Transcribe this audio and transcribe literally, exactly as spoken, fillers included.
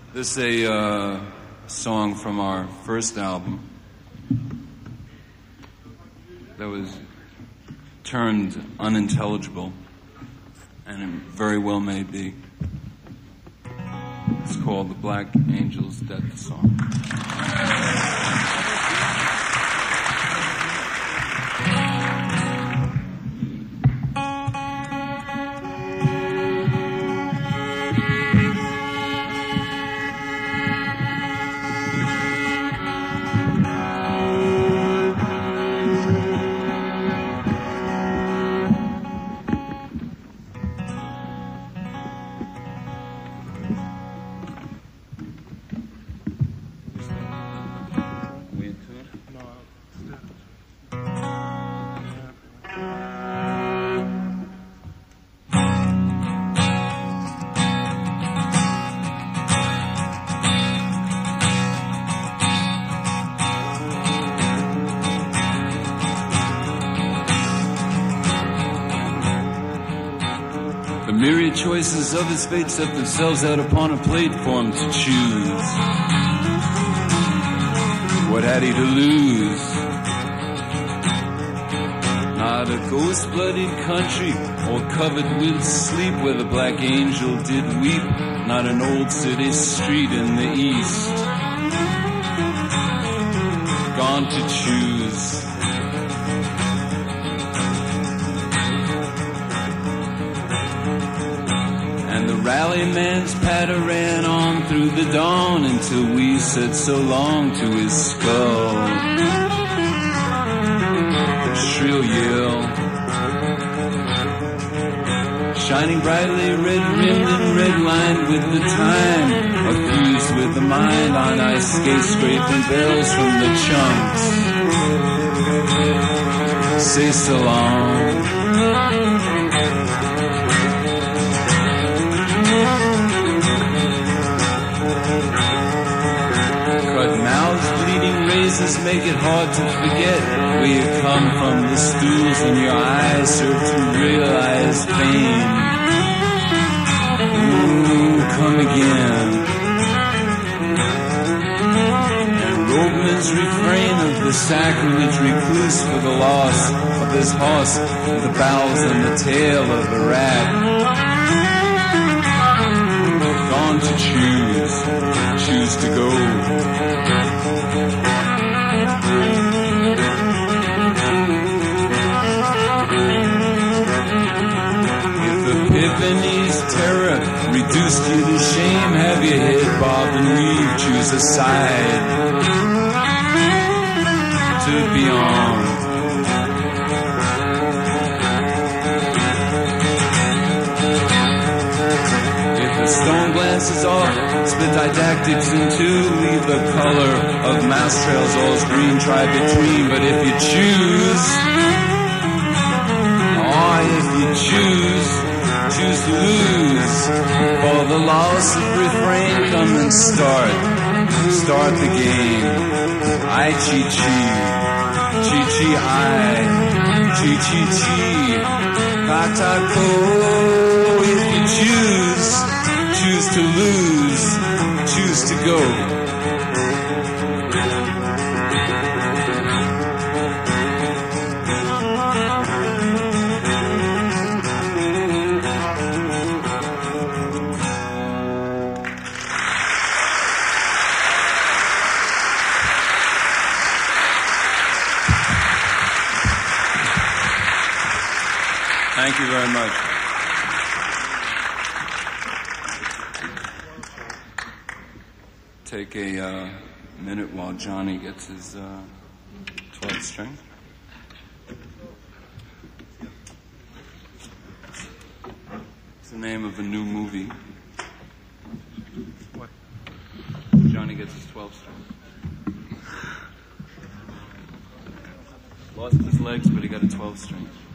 This is a uh, song from our first album that was turned unintelligible, and it very well may be. It's called The Black Angel's Death Song. The myriad choices of his fate set themselves out upon a plate for him to choose. What had he to lose? Not a ghost-blooded country, all covered with sleep, where the black angel did weep. Not an old city street in the east. Gone to choose. And the rallyman's patter ran on through the dawn until we said so long to his skull. A shrill yell, shining brightly red-rimmed and red-lined with the time, affused with the mind on ice skates, scraping bells from the chunks. Say so long. Cut mouths, bleeding razors make it hard to forget where you come from. The stools in your eyes serve to realize pain. Ooh, come again. And Robeman's refrain of the sacrilege recluse for the loss of his horse, with the bowels and the tail of the rat. Gone to choose, choose to go. If Epiphany's terror reduced you to shame, have your head bobbed and weave, choose a side to be on. Stone glances off, split didactics in two, leave the color of mouse trails all's green, try between. But if you choose, oh, if you choose, choose to lose, for the loss of refrain, come and start, start the game. I chi chi, chi chi I, chi chi chi, katako. If you choose, choose to lose, choose to go. Thank you very much. Take a uh, minute while Johnny gets his uh, twelve string. It's the name of a new movie. What? Johnny gets his twelve string. Lost his legs, but he got a twelve string.